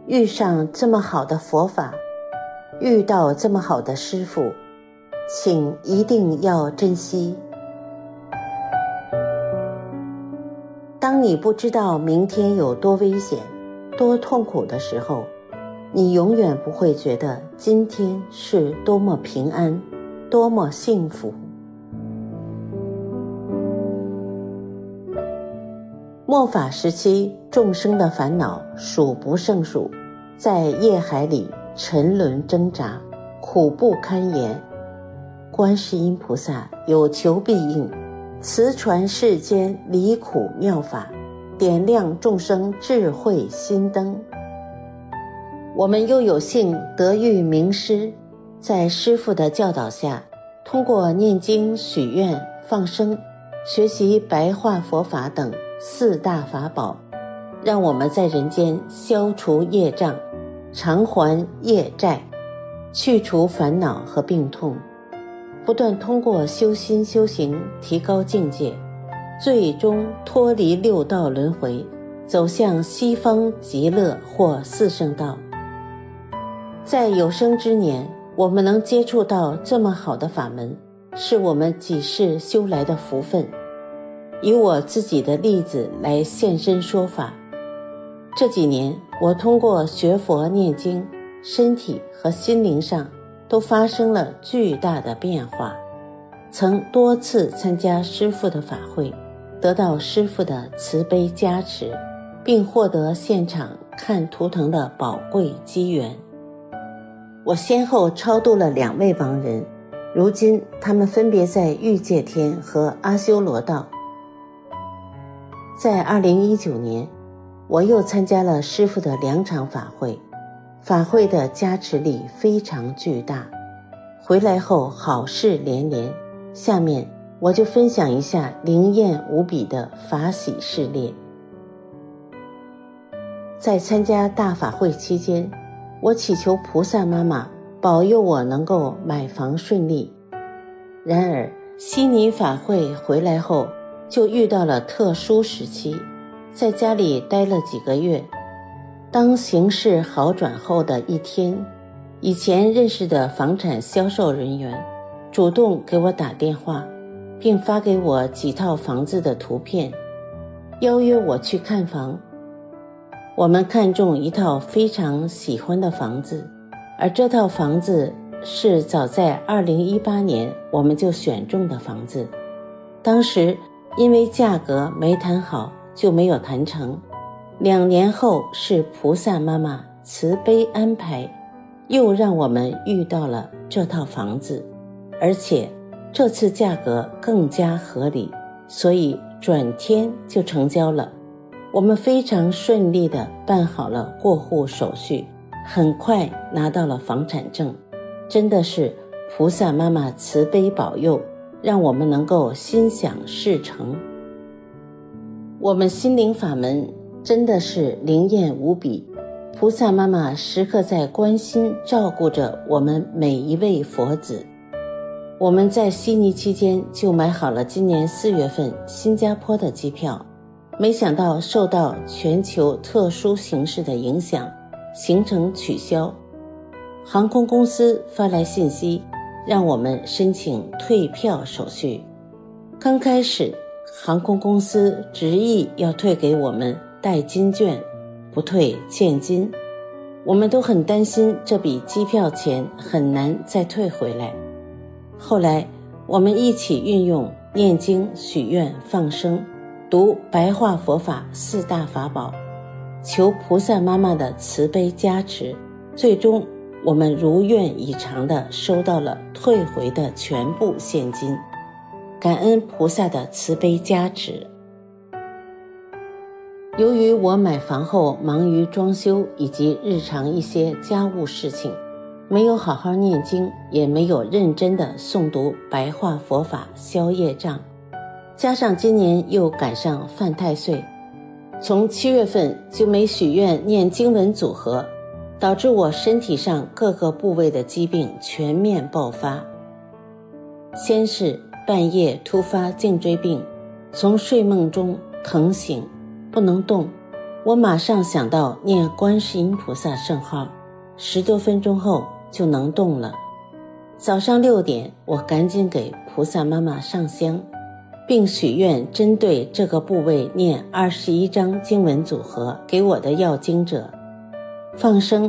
遇上这么好的佛法，遇到这么好的师父，请一定要珍惜。当你不知道明天有多危险、多痛苦的时候，你永远不会觉得今天是多么平安、多么幸福。末法时期，众生的烦恼数不胜数，在业海里沉沦挣扎，苦不堪言。观世音菩萨有求必应，慈传世间离苦妙法，点亮众生智慧心灯。我们又有幸得遇名师，在师父的教导下，通过念经、许愿、放生、学习白话佛法等4大法宝，让我们在人间消除业障，偿还业债，去除烦恼和病痛，不断通过修心修行提高境界，最终脱离6道轮回，走向西方极乐或四圣道。在有生之年，我们能接触到这么好的法门，是我们几世修来的福分。以我自己的例子来现身说法。这几年，我通过学佛念经，身体和心灵上都发生了巨大的变化。曾多次参加师父的法会，得到师父的慈悲加持，并获得现场看图腾的宝贵机缘。我先后超度了2位亡人，如今他们分别在欲界天和阿修罗道。在2019年，我又参加了师父的2场法会，法会的加持力非常巨大，回来后好事连连。下面我就分享一下灵验无比的法喜事例。在参加大法会期间，我祈求菩萨妈妈保佑我能够买房顺利。然而悉尼法会回来后，就遇到了特殊时期，在家里待了几个月。当形势好转后的一天，以前认识的房产销售人员主动给我打电话，并发给我几套房子的图片，邀约我去看房。我们看中一套非常喜欢的房子，而这套房子是早在2018年我们就选中的房子。当时因为价格没谈好，就没有谈成。2年后是菩萨妈妈慈悲安排，又让我们遇到了这套房子，而且这次价格更加合理，所以转天就成交了。我们非常顺利地办好了过户手续，很快拿到了房产证。真的是菩萨妈妈慈悲保佑，让我们能够心想事成。我们心灵法门真的是灵验无比，菩萨妈妈时刻在关心照顾着我们每一位佛子。我们在悉尼期间就买好了今年4月份新加坡的机票，没想到受到全球特殊形势的影响，行程取消。航空公司发来信息，让我们申请退票手续。刚开始，航空公司执意要退给我们代金券，不退现金。我们都很担心这笔机票钱很难再退回来。后来，我们一起运用念经、许愿、放生，读白话佛法4大法宝，求菩萨妈妈的慈悲加持，最终我们如愿以偿地收到了退回的全部现金，感恩菩萨的慈悲加持。由于我买房后忙于装修以及日常一些家务事情，没有好好念经，也没有认真地诵读白话佛法消业障，加上今年又赶上犯太岁，从7月份就没许愿念经文组合，导致我身体上各个部位的疾病全面爆发。先是半夜突发颈椎病，从睡梦中疼醒，不能动， 我马上想到念观世音菩萨圣号，10多分钟后就能动了。早上6点，我赶紧给菩萨妈妈上香，并许愿针对这个部位念21章经文组合给我的要经者，放生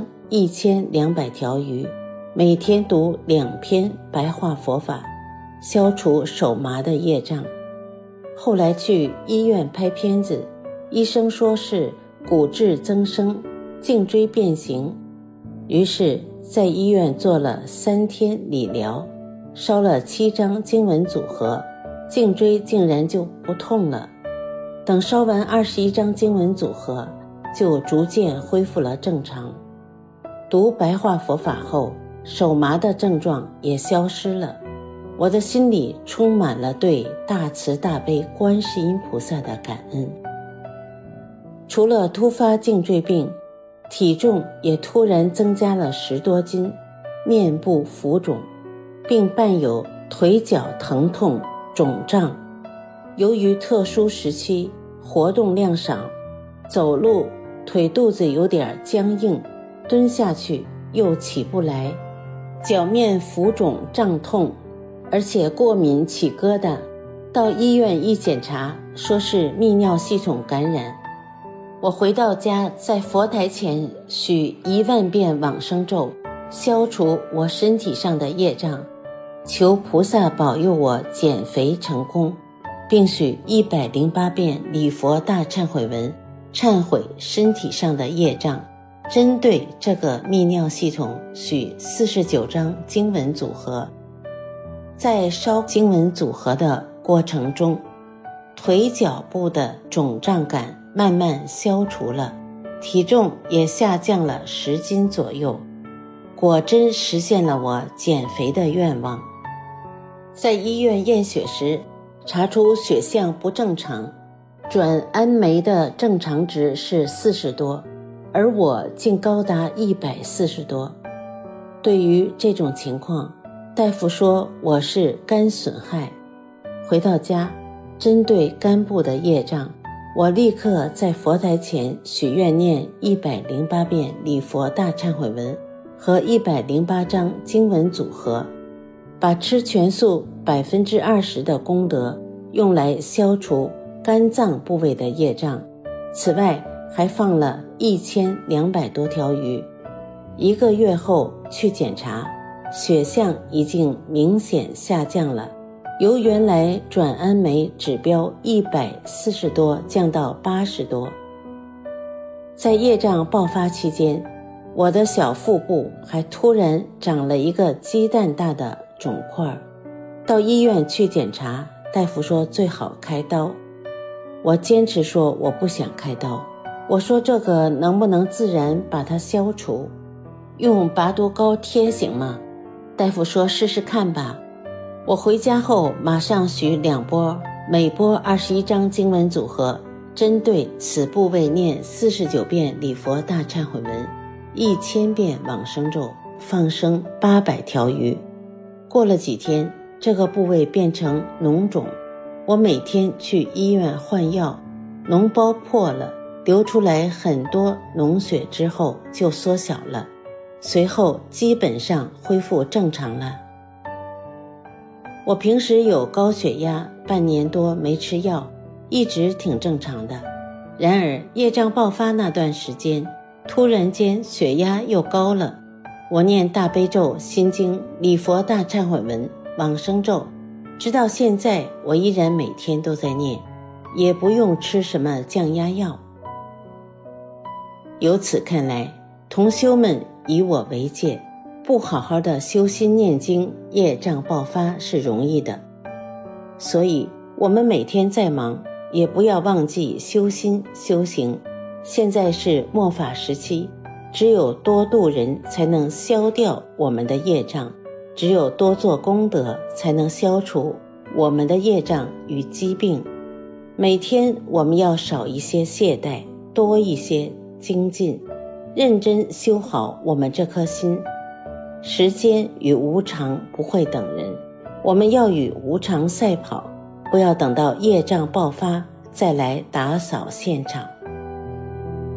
1200条鱼，每天读2篇白话佛法，消除手麻的业障。后来去医院拍片子，医生说是骨质增生，颈椎变形，于是在医院做了3天理疗，烧了7张经文组合，颈椎竟然就不痛了。等烧完21张经文组合，就逐渐恢复了正常。读白话佛法后，手麻的症状也消失了。我的心里充满了对大慈大悲观世音菩萨的感恩。除了突发颈椎病，体重也突然增加了10多斤，面部浮肿，并伴有腿脚疼痛、肿胀。由于特殊时期活动量少，走路腿肚子有点僵硬，蹲下去又起不来，脚面浮肿胀痛，而且过敏起疙瘩。到医院一检查，说是泌尿系统感染。我回到家，在佛台前许10000遍往生咒，消除我身体上的业障，求菩萨保佑我减肥成功，并许108遍礼佛大忏悔文，忏悔身体上的业障。针对这个泌尿系统许49章经文组合。在烧经文组合的过程中，腿脚部的肿胀感慢慢消除了，体重也下降了10斤左右，果真实现了我减肥的愿望。在医院验血时，查出血象不正常，转氨酶的正常值是40多，而我竟高达140多。对于这种情况，大夫说我是肝损害。回到家，针对肝部的业障，我立刻在佛台前许愿念108遍礼佛大忏悔文和108章经文组合，把吃全素20%的功德用来消除肝脏部位的业障。此外，还放了1200多条鱼。1个月后去检查，血象已经明显下降了，由原来转氨酶指标140多降到80多。在业障爆发期间，我的小腹部还突然长了一个鸡蛋大的肿块。到医院去检查，大夫说最好开刀。我坚持说我不想开刀，我说这个能不能自然把它消除？用拔毒膏贴行吗？大夫说试试看吧。我回家后马上许2波，每波21章经文组合，针对此部位念49遍礼佛大忏悔文，1000遍往生咒，放生800条鱼。过了几天，这个部位变成脓肿，我每天去医院换药，脓包破了，流出来很多脓血之后就缩小了，随后基本上恢复正常了。我平时有高血压，半年多没吃药，一直挺正常的。然而业障爆发那段时间，突然间血压又高了。我念大悲咒、心经、礼佛大忏悔文、往生咒，直到现在我依然每天都在念，也不用吃什么降压药。由此看来，同修们以我为戒，不好好的修心念经，业障爆发是容易的。所以我们每天再忙，也不要忘记修心修行。现在是末法时期，只有多度人才能消掉我们的业障，只有多做功德才能消除我们的业障与疾病。每天我们要少一些懈怠，多一些精进，认真修好我们这颗心。时间与无常不会等人，我们要与无常赛跑，不要等到业障爆发再来打扫现场。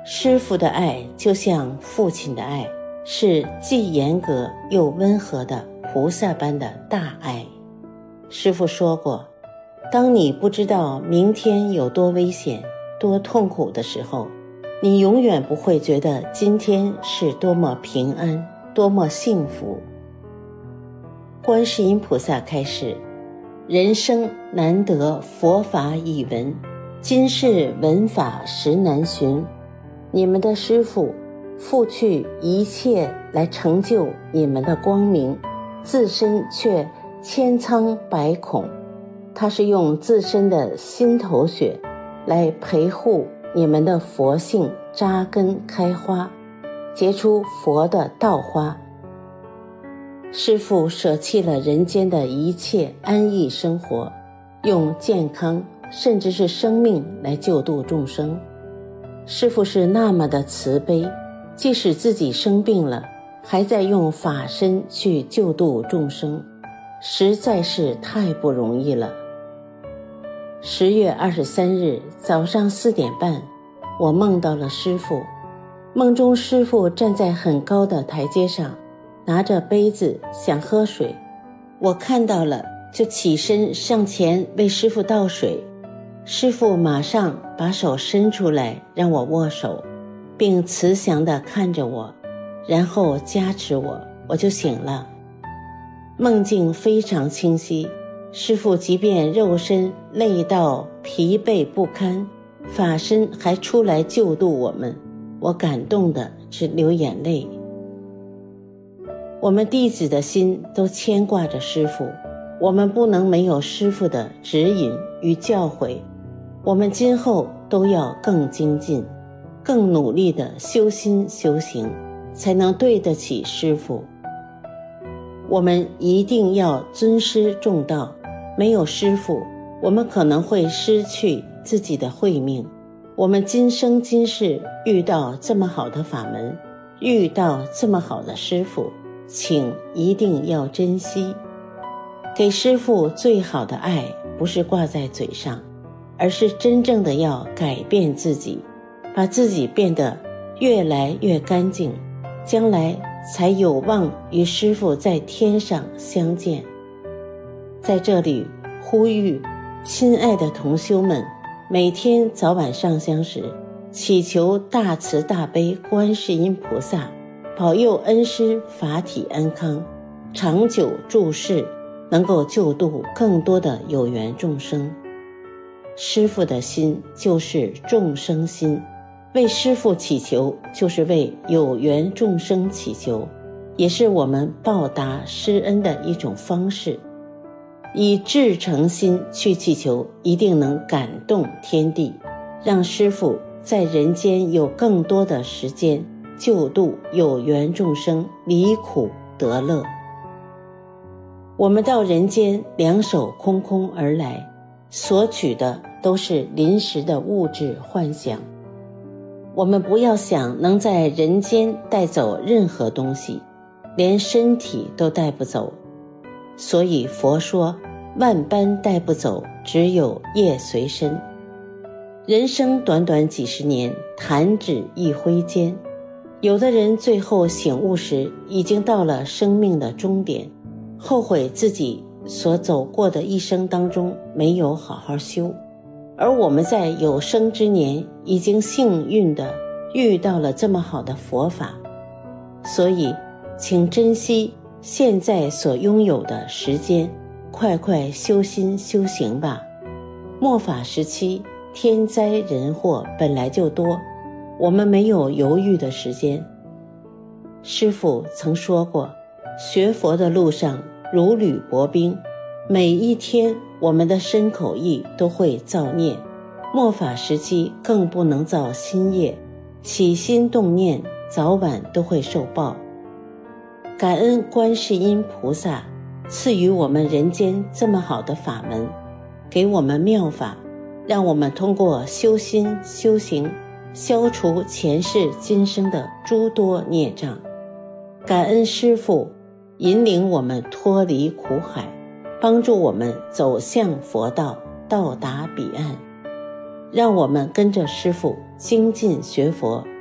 师父的爱就像父亲的爱，是既严格又温和的菩萨般的大爱。师父说过，当你不知道明天有多危险、多痛苦的时候，你永远不会觉得今天是多么平安、多么幸福。观世音菩萨开示，人生难得佛法已闻，今世闻法实难寻。你们的师父付去一切来成就你们的光明，自身却千疮百孔。他是用自身的心头血来陪护你们的佛性扎根开花，结出佛的道花。师父舍弃了人间的一切安逸生活，用健康甚至是生命来救度众生。师父是那么的慈悲，即使自己生病了，还在用法身去救度众生，实在是太不容易了。10月23日早上4点半，我梦到了师父。梦中师父站在很高的台阶上，拿着杯子想喝水。我看到了，就起身上前为师父倒水。师父马上把手伸出来让我握手，并慈祥地看着我，然后加持我，我就醒了。梦境非常清晰，师父即便肉身累到疲惫不堪，法身还出来救度我们，我感动的是流眼泪。我们弟子的心都牵挂着师父，我们不能没有师父的指引与教诲，我们今后都要更精进，更努力的修心修行，才能对得起师父。我们一定要尊师重道，没有师父，我们可能会失去自己的慧命。我们今生今世遇到这么好的法门，遇到这么好的师父，请一定要珍惜。给师父最好的爱，不是挂在嘴上，而是真正的要改变自己，把自己变得越来越干净，将来才有望与师父在天上相见。在这里呼吁亲爱的同修们，每天早晚上香时，祈求大慈大悲观世音菩萨保佑恩师法体安康，长久住世，能够救度更多的有缘众生。师父的心就是众生心，为师父祈求就是为有缘众生祈求，也是我们报答师恩的一种方式。以至诚心去祈求，一定能感动天地，让师父在人间有更多的时间救度有缘众生离苦得乐。我们到人间两手空空而来，索取的都是临时的物质幻想。我们不要想能在人间带走任何东西，连身体都带不走。所以佛说，万般带不走，只有业随身。人生短短几十年，弹指一挥间。有的人最后醒悟时，已经到了生命的终点，后悔自己所走过的一生当中没有好好修。而我们在有生之年，已经幸运地遇到了这么好的佛法，所以请珍惜现在所拥有的时间，快快修心修行吧。末法时期，天灾人祸本来就多，我们没有犹豫的时间。师父曾说过，学佛的路上如履薄冰，每一天我们的身口意都会造孽，末法时期更不能造新业，起心动念早晚都会受报。感恩观世音菩萨赐予我们人间这么好的法门，给我们妙法，让我们通过修心修行，消除前世今生的诸多孽障。感恩师父引领我们脱离苦海，帮助我们走向佛道，到达彼岸。让我们跟着师父精进学佛，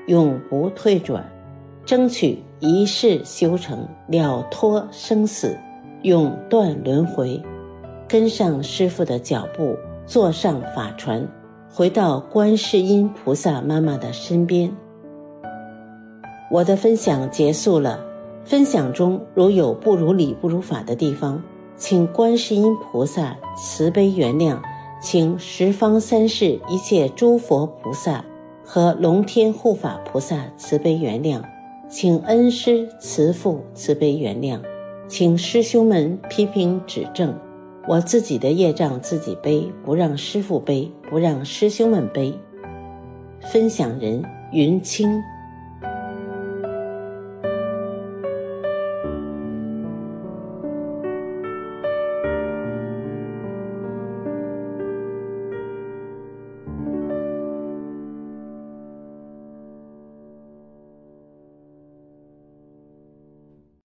永不退转，争取一世修成，了脱生死，永断轮回，跟上师父的脚步，坐上法船，回到观世音菩萨妈妈的身边。我的分享结束了，分享中如有不如理不如法的地方，请观世音菩萨慈悲原谅，请十方三世一切诸佛菩萨和龙天护法菩萨慈悲原谅，请恩师慈父慈悲原谅，请师兄们批评指正，我自己的业障自己背，不让师父背，不让师兄们背。分享人云清。